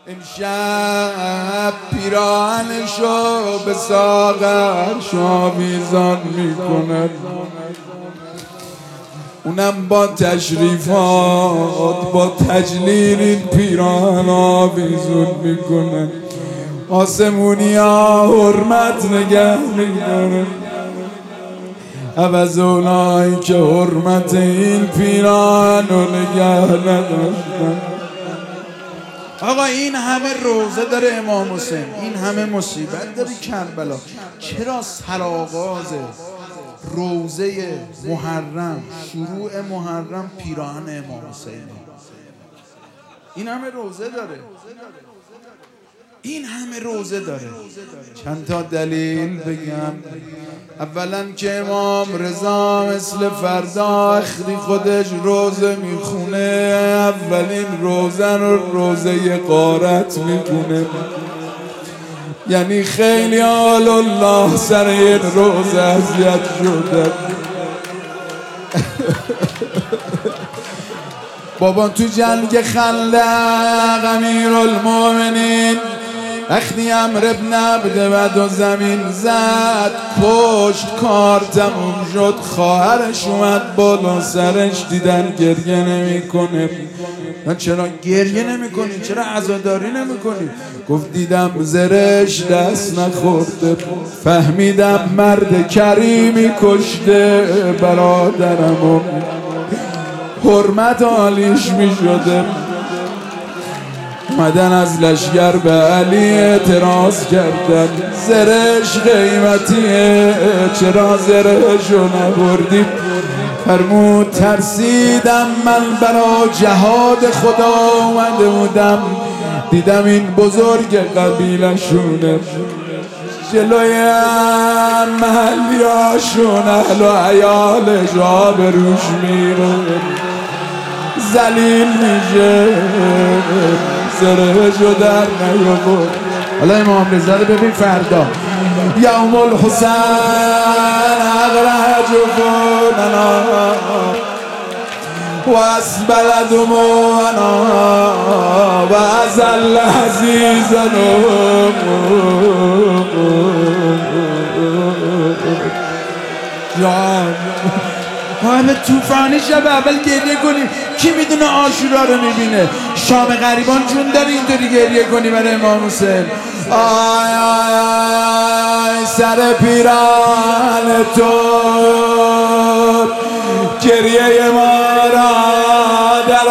امشب پیراهنشو به ساغرش آویزان میکند، اونم با تشریفات با تجلیل این پیراهن آویزون میکنن. آسمونی ها حرمت نگه میدارن عوض اونایی که حرمت این پیراهن رو نگه نداشتن. آقا این همه روزه داره امام حسین، این همه مصیبت داره کربلا، چرا سرآغاز روزه محرم، شروع محرم پیراهن امام حسین؟ این همه روزه داره، این همه روزه داره. چند تا دلیل بگم. اولا که امام رضا مثل فردا اخری خودش روزه میخونه، اولین روزه رو روزه غارت میخونه، یعنی خیلی آل الله سر این روزه اذیت شده. بابا تو جنگ خندق امیرالمومنین وقتی عمرو بن عبد و زمین زد کشت، کار تموم شد، خواهرش اومد بالا سرش، دیدن گریه نمیکنه. من چرا گریه نمیکنی؟ چرا عزاداری نمیکنی؟ گفت دیدم زرش دست نخورده، فهمیدم مرد کریمی کشته برادرمو، حرمت عالیش میشده. مدن از لشگر به علی اعتراض کردن، زرش قیمتیه چرا زرشو نبردی؟ فرمود ترسیدم، من برا جهاد خدا اومده بودم، دیدم این بزرگ قبیلشونه جلوی محلیاشون اهل و عیالش آبروش میره، ذلیل میشه، زرهشو در نیاورد. حالا امام رضا رو ببین فردا یوم الحسین اغرج جفوننا و اسبل دموعنا و ازل عزیزنا. جان همه توفانی شب اول گریه کنیم، کی میدونه عاشورا رو میبینه؟ شام غریبان جون داره اینطوری گریه کنی برای امام حسین؟ آی آی آی سر پیران تو گریه ما را در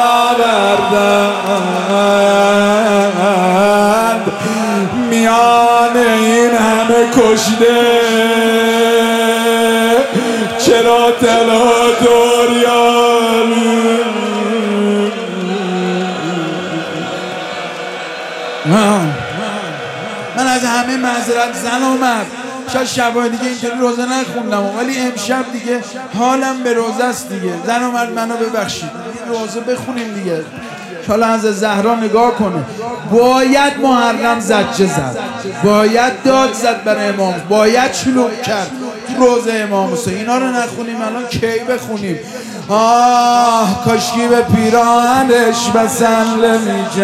آوردند، میان این همه کشته چرا تلا دوریانی؟ من از همه معذرت، زن اومد، شاید شبای دیگه اینطوری روزه نخوندم، ولی امشب دیگه حالم به روزه است دیگه. زن اومد منو ببخشید، روزه بخونیم دیگه. حالا از زهرا نگاه کنه، باید محرم زجه زد، باید داد زد برای امام، باید شلوغ کرد روزه امام حسین. اینا رو نخونیم الان کی بخونیم؟ آه کاشکی به پیراهنش بسنله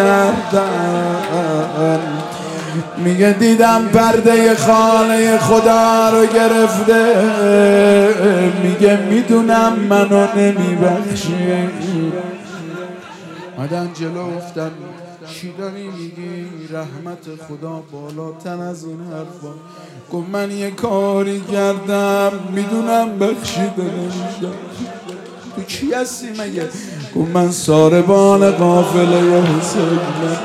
می‌کردن، میگه دیدم پرده خانه خدا رو گرفته، میگه میدونم منو نمیبخشی. مدن جلو افتن، چی داری میگی؟ رحمت خدا بالاتر از این حرفا. گفت من یه کاری کردم میدونم بخشیده نمیشم. تو کی هستی مگه؟ گفت من ساربان قافله حسین.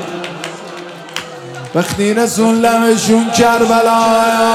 وقتی رسوندمشون کربلا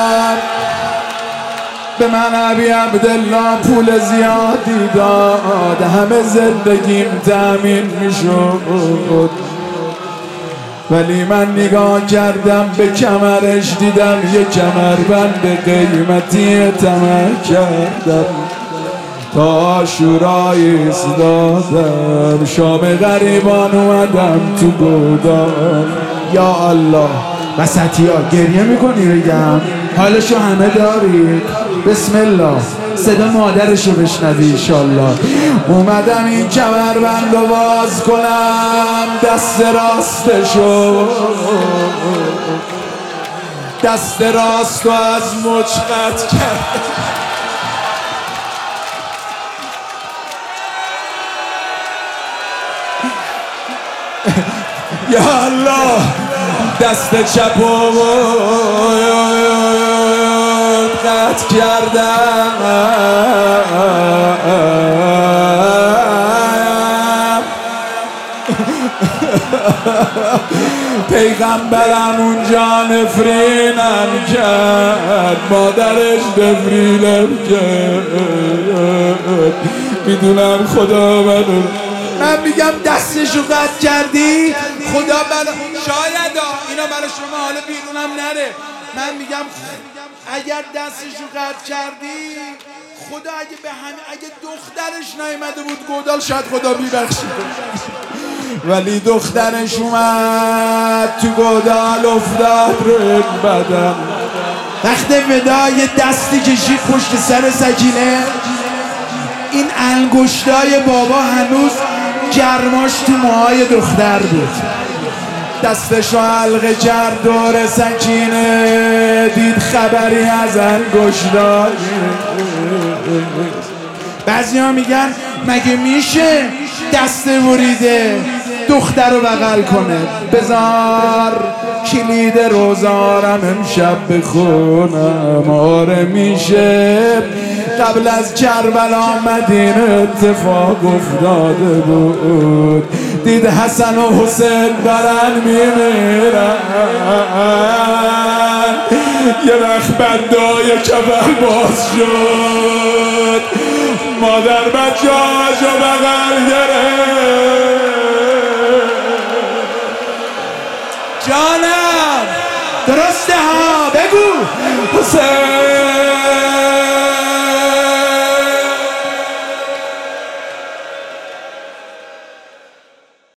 به من ابی عبدالله پول زیادی داد، همه زندگیم تأمین میشد، ولی من نگاه کردم به کمرش، دیدم یه کمربند قیمتی طمع کردم، تا عاشورا ایستادم، شام غریبان اومدم تو گودام. یا الله وسطی ها گریه میکنی بگم؟ حالشو همه دارید؟ بسم الله. صدا مادرشو بشنوی انشالله. اومدم این کمربند رو باز کنم، دست راستشو، دست راست رو از مچ قطع کرد. یا الله دست چپو قطع کردم. پیغمبرم اونجا نفرینم کرد، مادرش نفرینم کرد. میدونم خدا من میگم دستشو قطع کردی، خدا شاید اینا برای شما حالا بیرونم نره. من میگم اگر دستشو قطع کردی، خدا اگه دخترش نیامده بود گودال شاید خدا میبخشید، ولی دخترش اومد تو گودال افتاد روی بدن. وقت ودای دستی کشید پشت سر سکینه، این انگشتای بابا هنوز گرماش تو موهای دختر بود. دستشو حلقه کرد دور سکینه، دید خبری از انگشتای. بعضیا میگن مگه میشه دست بریده دختر رو بغل کنه؟ بذار کلید روزارم امشب بخونم. آره میشه، قبل از کربلا مدینه اتفاق افتاده بود. دید حسن و حسین برن میمیرن، یه وقت بندای کفر باز شد، مادر بچه هاشو بغل گرفت. جانم درسته ها، بگو حسین